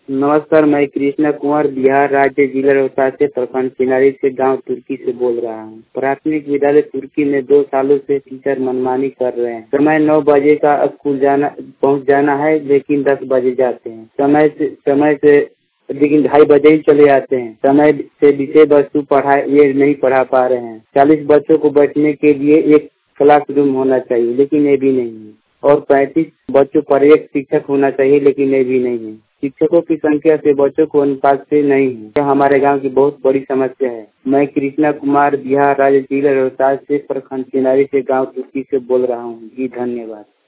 नमस्कार, मैं कृष्णा कुमार बिहार राज्य जिला रोहतास से प्रखंड चिनारी से गांव तुर्की से बोल रहा हूं। प्राथमिक विद्यालय तुर्की में 2 सालों से टीचर मनमानी कर रहे हैं। समय 9 बजे का स्कूल पहुंच जाना है, लेकिन 10 बजे जाते हैं। समय से लेकिन 2:30 बजे ही चले जाते हैं। समय से विषय वस्तु ये नहीं पढ़ा पा रहे हैं। 40 बच्चों को बैठने के लिए एक क्लासरूम होना चाहिए, लेकिन ये भी नहीं है। और 35 बच्चों पर एक शिक्षक होना चाहिए, लेकिन ये भी नहीं है। शिक्षकों की संख्या से बच्चों को अनुपात से नहीं है। यह हमारे गांव की बहुत बड़ी समस्या है। मैं कृष्णा कुमार बिहार राज्य जिला रोहतास से प्रखंड चिनारी से गांव तुर्की से बोल रहा हूं। जी धन्यवाद।